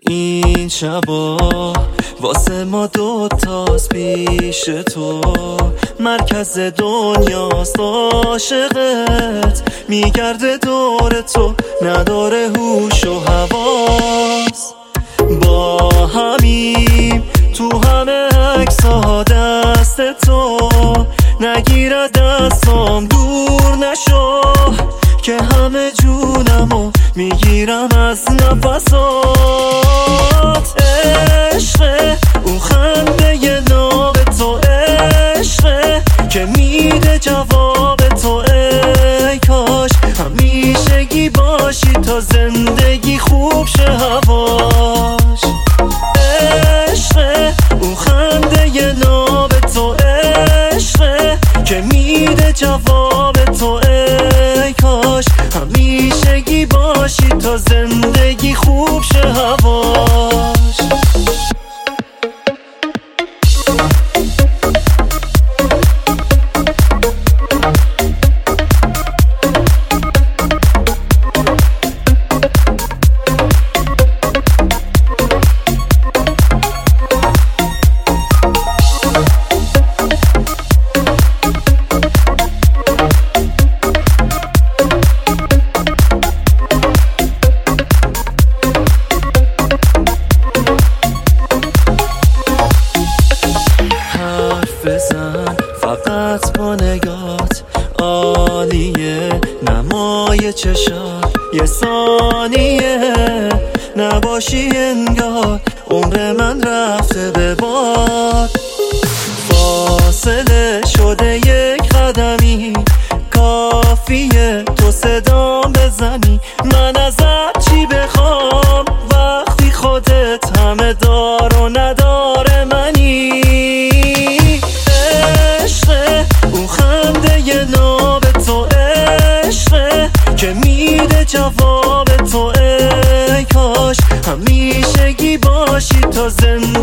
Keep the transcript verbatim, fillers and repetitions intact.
این شبا واسه ما دوتاست پیش تو، مرکز دنیاست عاشقت، میگرده دور تو نداره هوش و حواس. با همیم تو همه عکس‌ها دست تو، نگیره دستام دور نشو که همه جونمو میگیرم از نفسات. عشق اون خنده ی ناب تو، عشق که میده جواب تو. ای کاش همیشگی باشی تا زندگی خوب شه هواش. عشق اون خنده ی ناب تو، عشق که میده جواب تو. ای کاش همیشگی باشی تا زندگی خوب شه هواش. بزن فقط با نگات عالیه، نمای چشات یه ثانیه نباشی انگار عمر من رفته به باد. فاصله شده یک قدمی، کافیه تو صدام بزنی. من ازت چی بخوام وقتی خودت همه دار و نداره منی. اون خنده ی ناب تو، عشق که میده جواب تو. ای کاش همیشگی باشی تا زندگی